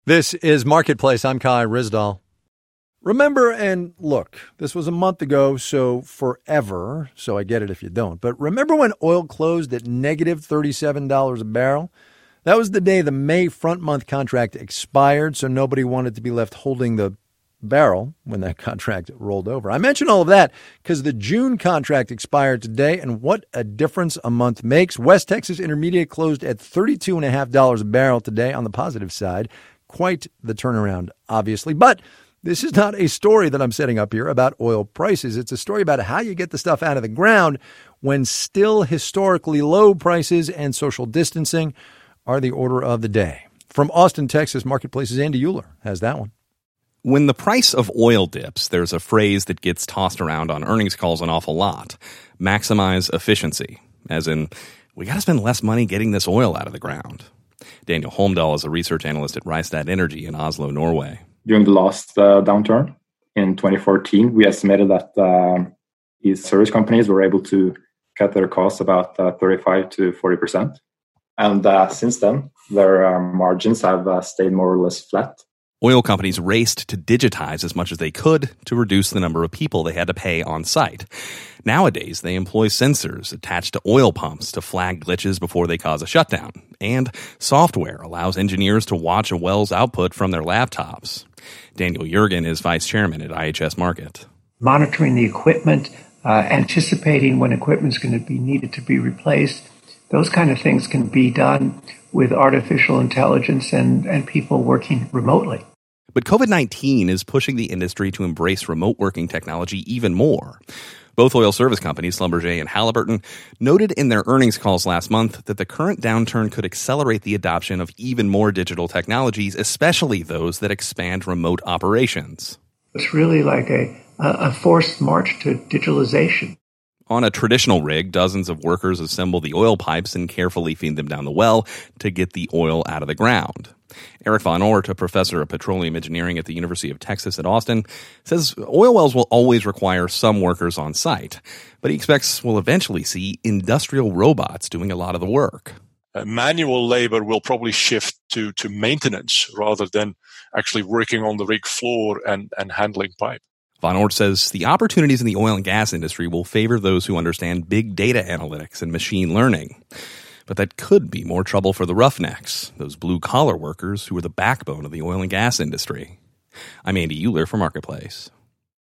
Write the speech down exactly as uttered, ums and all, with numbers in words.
This is Marketplace. I'm Kai Ryssdal. Remember, and look, this was a month ago, so forever, so I get it if you don't. But remember when oil closed at negative thirty-seven dollars a barrel? That was the day the May front month contract expired, so nobody wanted to be left holding the barrel when that contract rolled over. I mention all of that because the June contract expired today, and what a difference a month makes. West Texas Intermediate closed at thirty-two point five dollars a barrel today on the positive side. Quite the turnaround, obviously. But this is not a story that I'm setting up here about oil prices. It's a story about how you get the stuff out of the ground when still historically low prices and social distancing are the order of the day. From Austin, Texas, Marketplace's Andy Euler has that one. When the price of oil dips, there's a phrase that gets tossed around on earnings calls an awful lot. Maximize efficiency. As in, we got to spend less money getting this oil out of the ground. Daniel Holmdahl is a research analyst at Rystad Energy in Oslo, Norway. During the last uh, downturn in twenty fourteen, we estimated that uh, these service companies were able to cut their costs about uh, thirty-five to forty percent. And uh, since then, their uh, margins have uh, stayed more or less flat. Oil companies raced to digitize as much as they could to reduce the number of people they had to pay on site. Nowadays, they employ sensors attached to oil pumps to flag glitches before they cause a shutdown. And software allows engineers to watch a well's output from their laptops. Daniel Jurgen is vice chairman at I H S Markit. Monitoring the equipment, uh, anticipating when equipment is going to be needed to be replaced, those kind of things can be done with artificial intelligence and, and people working remotely. But covid nineteen is pushing the industry to embrace remote working technology even more. Both oil service companies, Schlumberger and Halliburton, noted in their earnings calls last month that the current downturn could accelerate the adoption of even more digital technologies, especially those that expand remote operations. It's really like a, a forced march to digitalization. On a traditional rig, dozens of workers assemble the oil pipes and carefully feed them down the well to get the oil out of the ground. Eric Van Oort, a professor of petroleum engineering at the University of Texas at Austin, says oil wells will always require some workers on site, but he expects we'll eventually see industrial robots doing a lot of the work. Uh, manual labor will probably shift to, to maintenance rather than actually working on the rig floor and, and handling pipe. Van Oort says the opportunities in the oil and gas industry will favor those who understand big data analytics and machine learning. But that could be more trouble for the roughnecks, those blue-collar workers who are the backbone of the oil and gas industry. I'm Andy Euler for Marketplace.